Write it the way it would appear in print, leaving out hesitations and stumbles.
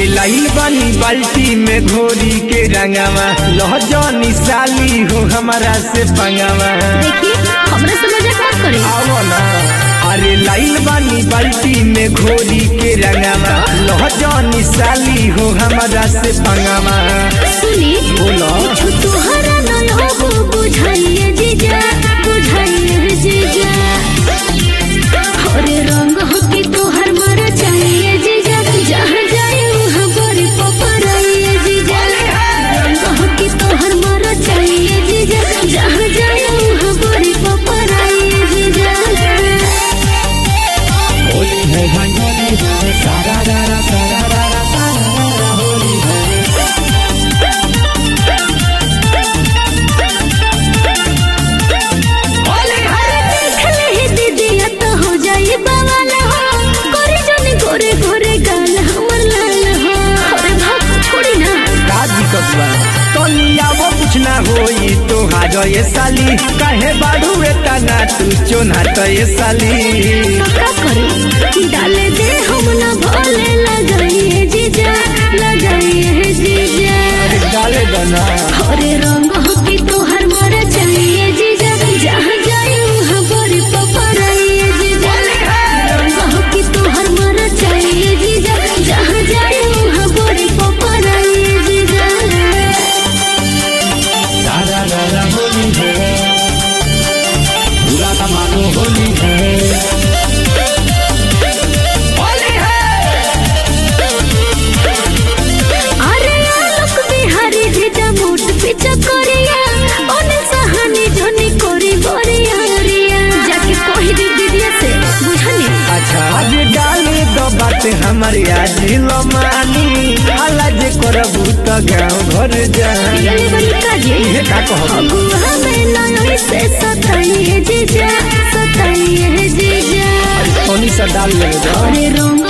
अरे लाइल बानी बाल्टी में घोरी के रंगावा लहजनी साली हो हमारा से पंगावा। देखिए हमरा से मजाक मत करिए। आओ ना अरे लाइल बानी बाल्टी में घोरी के रंगावा लहजनी साली हो हमारा से पंगावा। सुनी बोलो तुहरा न लोगो बुझाइए जीजा बुझाइए जीजा। अरे रंग हो कि तोहर मर चाहिए जीजा जहाँ जाए वहाँ बड़ी पपराइए जीजा। रंग हो कि तोहर मर चाहिए जीजा जहाँ जाए वहाँ बड़ी पपराइए जीजा। होली है भंजनी सारा रारा सारा रारा सारा रारा होली है। वो कुछ ना होई तो हाज ये साली कहे बाड़ू तना तू चोना तो ये साली डाले दे हम ना भोले लगाइए जीजा लगाइए जीजा। डाले बना अरे रंग हो कि तोहर मर चाहिए जीजा जहाँ जाए वहाँ बड़ी पपराइए जीजा। रंग हो कि तोहर मर चाहिए जीजा जहाँ जाए वहाँ बड़ी पपराइए जीजा। सारा रारा होली है पूरा मानो होली है। अरे आलोक बिहारी जीजा मोट पीछा करिया ओने सहानी जोनी कोरी बोरिया रिया जाके कोई दी दीदिया से बुझनी। अच्छा आज डाले दो बात हमारी आज लो मानी अलग करबू तो गाँव घर जानी। ये बलिका जी ये का कहबू अगुआ में नई से सताइए जीजा सताइए जीजा। सोनी सा डाल ले अरे रंग